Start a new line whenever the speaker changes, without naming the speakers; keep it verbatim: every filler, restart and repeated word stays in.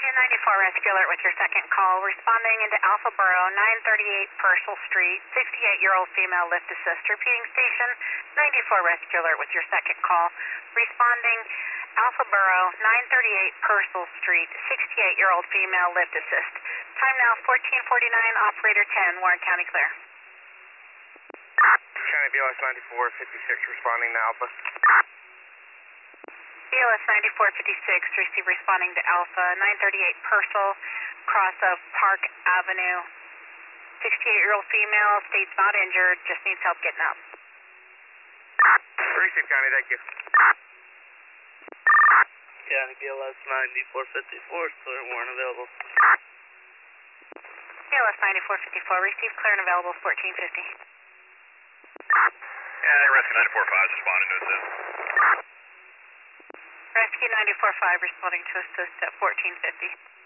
ninety-four Rescue Alert with your second call. Responding into Alpha Borough, nine thirty-eight Purcell Street, sixty-eight-year-old female lift assist. Repeating station, ninety-four Rescue Alert with your second call. Responding Alpha Borough, nine thirty-eight Purcell Street, sixty-eight-year-old female lift assist. Time now fourteen forty-nine, operator ten, Warren County clear.
County B L S ninety-four fifty-six responding to Alpha.
B L S ninety-four fifty-six, receive responding to Alpha, nine thirty-eight Purcell, cross of Park Avenue. sixty-eight-year-old female, states not injured, just needs help getting up.
Receive County, thank you.
County B L S ninety-four fifty-four, clear, Warren available.
B L S ninety-four fifty-four, receive clear and available fourteen fifty.
Yeah, Rescue ninety-four five is responding to assist.
Rescue ninety-four five responding to assist at fourteen fifty.